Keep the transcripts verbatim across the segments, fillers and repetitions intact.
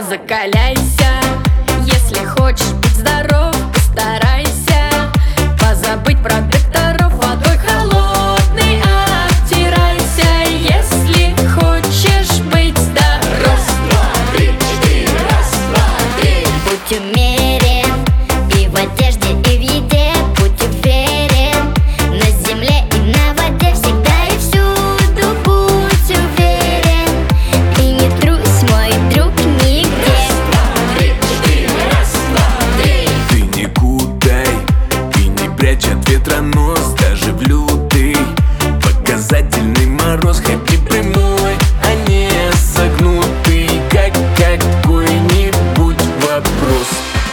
закаляйся. Если хочешь быть здоров, постарайся позабыть про докторов, водой холодной обтирайся. Если хочешь быть здоров. Раз, два, три, четыре, раз, два, три. Будь умерен и в одежде, и в еде. Будь уверен на земле и на воде. Всегда и всюду будь уверен. И не трусь, мой друг, нигде. Раз, два, три, четыре, раз, два, три. Ты не кутай и не прячь от ветра нос. Даже в лютый показательный мороз. Ходи прямой, а не согнутый, как какой-нибудь вопрос.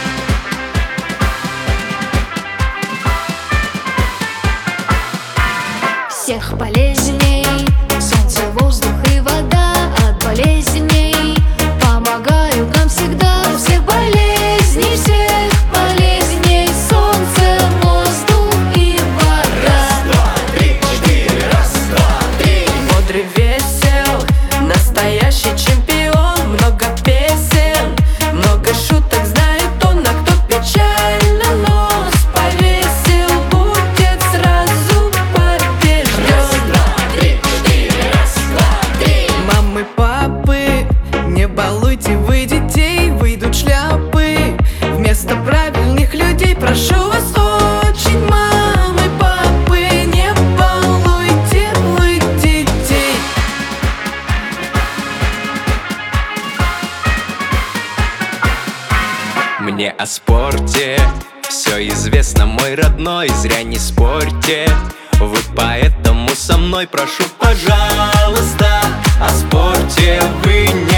Всех полезней солнце, воздух и вода. От болезней помогают нам всегда. Всех болезней, всех болезней солнце, воздух и вода. Раз, два, три, четыре, раз, два, три. Бодрый, весел, настоящий чемпион. Много песен, много шуток знает он. А кто печально нос повесил, будет сразу побежден. Раз, два, три, четыре, раз, два, три. Мамы, папы, не балуйте вы детей. Выйдут шляпы вместо правильных людей. Прошу вас очень, мамы, папы, не балуйте вы детей. Мне о спорте все известно, мой родной, зря не спорьте. Вы поэтому со мной, прошу, пожалуйста, о спорте вы не